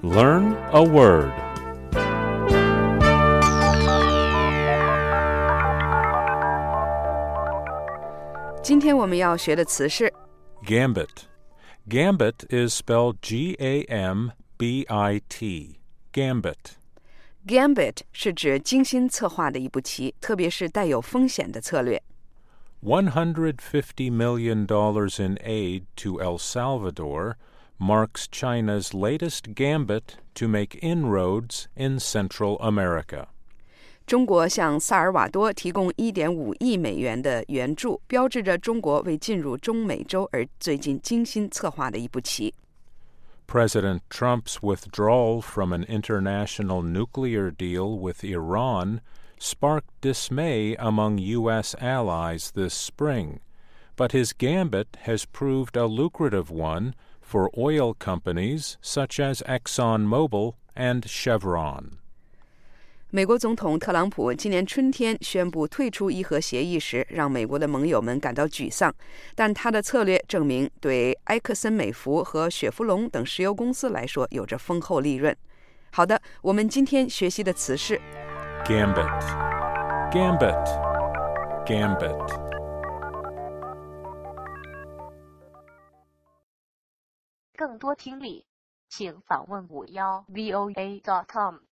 Learn a word. 今天我们要学的词是 Gambit. Gambit is spelled Gambit. Gambit. Gambit 是指精心策划的一步棋，特别是带有风险的策略。 $150 million in aid to El Salvador marks China's latest gambit to make inroads in Central America. 中国向萨尔瓦多提供1.5亿美元的援助，标志着中国为进入中美洲而最近精心策划的一步棋。 President Trump's withdrawal from an international nuclear deal with Iran sparked dismay among U.S. allies this spring, but his gambit has proved a lucrative one for oil companies such as ExxonMobil and Chevron. 美国总统特朗普今年春天宣布退出伊核协议时，让美国的盟友们感到沮丧，但他的策略证明对埃克森美孚和雪佛龙等石油公司来说有着丰厚利润。好的，我们今天学习的词是 Gambit. Gambit. Gambit. 更多听力，请访问51voa.com。